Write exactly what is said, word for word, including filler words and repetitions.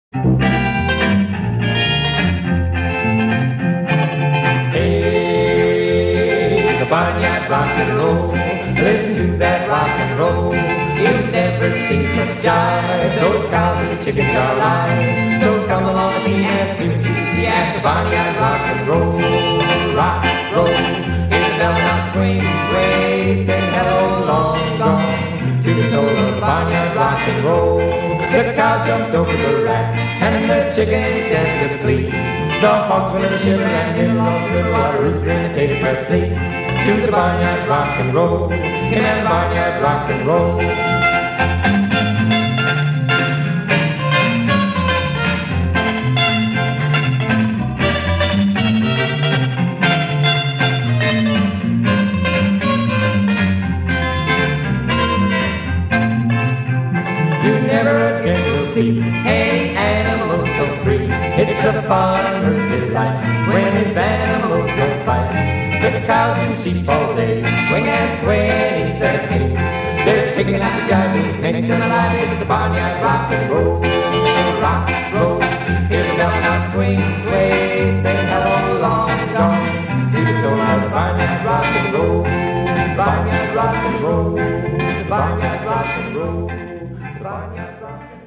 Hey, the barnyard rock and roll. Listen to that rock and roll. You've never seen such jive. Those cows and chickens are alive. So come along with me and soon you can see at the barnyard rock and roll. Rock, roll. Hear the bell now swing, sway. Say hello, long gone. To the toll of the barnyard rock and roll. The cow jumped over the rack, and the chickens danced with glee. The hogs went a shiver, and the in-laws good while the rooster imitated Presley. To the barnyard rock and roll, in that barnyard rock and roll. You never again will see any animal so free. It's a farmer's delight when his animals go fight. The cows and sheep all day swing and sway beneath their hay. They're picking out the jive that makes them alive. It's the barnyard rock and roll, rock and roll. Hear the bell now swing, sway, say hello, long gone. To the tone of the barnyard rock and roll, barnyard rock and roll, barnyard rock and roll, barnyard rock and roll.